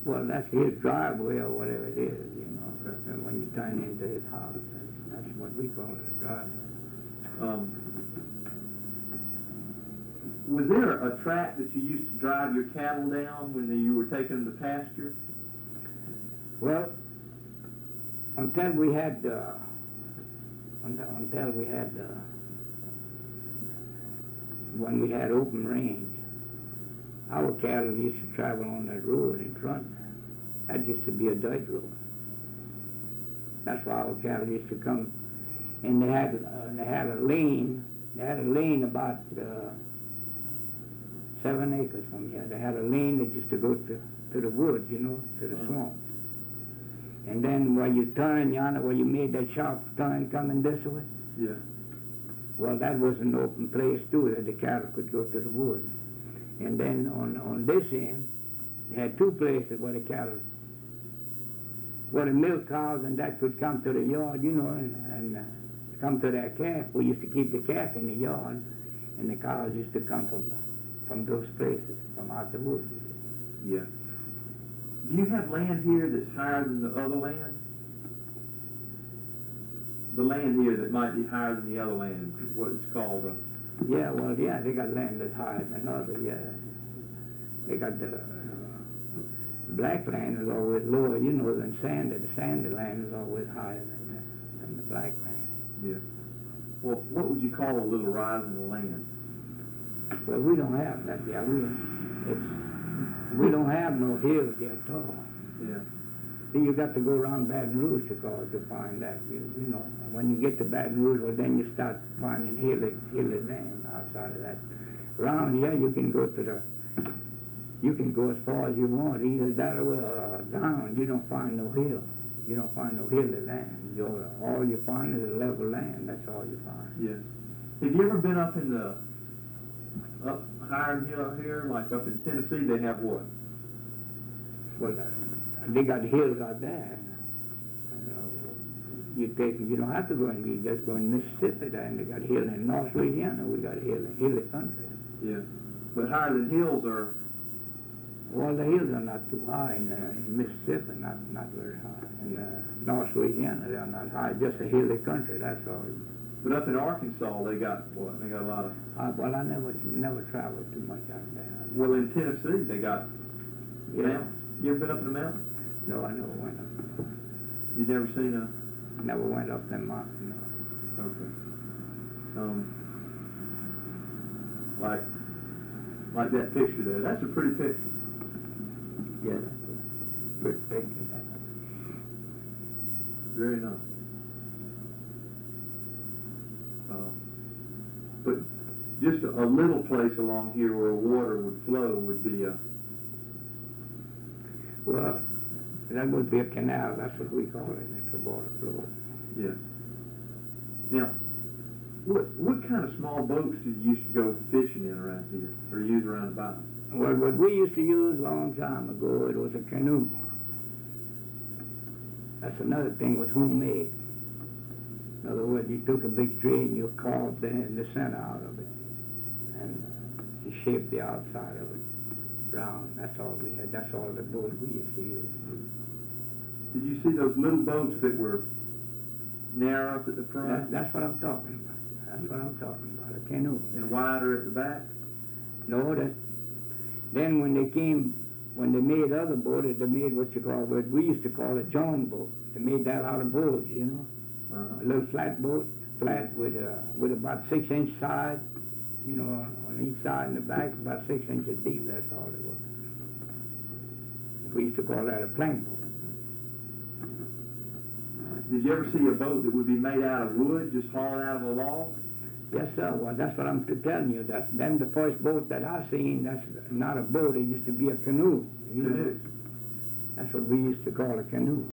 Well, that's his driveway or whatever it is, you know. Okay. And when you turn into his house, that's what we call it, a driveway. Was there a track that you used to drive your cattle down when you were taking them to pasture? Well, until we had when we had open range, our cattle used to travel on that road in front. That used to be a dirt road. That's why our cattle used to come, and they had a lane. They had a lane about 7 acres from here. They had a lane that used to go to the woods, you know, to the swamps. And then where you turn yonder, where you made that sharp turn coming this way, Yeah. well, that was an open place too, that the cattle could go to the woods. And then on this end, they had two places where the cattle, where the milk cows and that could come to the yard, you know, and come to their calf. We used to keep the calf in the yard, and the cows used to come from those places, from out the woods. Yeah. Do you have land here that's higher than the other land? The land here that might be higher than the other land, what is called Yeah, well, yeah, they got land that's higher than others, yeah. They got the black land is always lower, you know, than sandy. The sandy land is always higher than the black land. Yeah. Well, what would you call a little rise in the land? Well, we don't have that, yeah. We don't have no hills here at all. Yeah. See, you got to go around Baton Rouge to find that. You know, when you get to Baton Rouge, well, then you start finding hilly land outside of that. Around here, you can go as far as you want, either that way or down. You don't find no hill. You don't find no hilly land. All you find is a level land. That's all you find. Yeah. Have you ever been up higher here, like up in Tennessee? They have what? Well, they got hills out there. You don't have to go in. You just go in Mississippi there, and they got hills in North Louisiana. We got hilly country. Yeah, but higher than hills are. Well, the hills are not too high in Mississippi, not very high. In North Louisiana, they're not high. Just a hilly country. That's all. But up in Arkansas, they got what? They got a lot of. Well, I never traveled too much out there. Well, in Tennessee, they got mountains. You ever been up in the mountains? No, I never went up. You've never seen a. Never went up them mountains. No. Okay. Like that picture there. That's a pretty picture. Yeah, that's a pretty picture. Very nice. But just a little place along here where water would flow would be a. Well, that would be a canal. That's what we call it. It's a water flow. Yeah. Now, what kind of small boats did you used to go fishing in around here, or use around about? Well, what we used to use a long time ago, it was a canoe. That's another thing, was homemade. In other words, you took a big tree and you carved the center out of it, and you shaped the outside of it round. That's all we had. That's all the boat we used to use. Did you see those little boats that were narrow up at the front? That's what I'm talking about. That's what I'm talking about, a canoe. And wider at the back? No, then when they made other boats, they made what we used to call a John boat. They made that out of boards, you know. A little flat boat, flat with about 6-inch side, you know, on each side and the back, about 6 inches deep. That's all it was. We used to call that a plank boat. Did you ever see a boat that would be made out of wood, just hauled out of a log? Yes, sir. Well, that's what I'm telling you. Then the first boat that I seen, that's not a boat. It used to be a canoe. You know? That's what we used to call a canoe.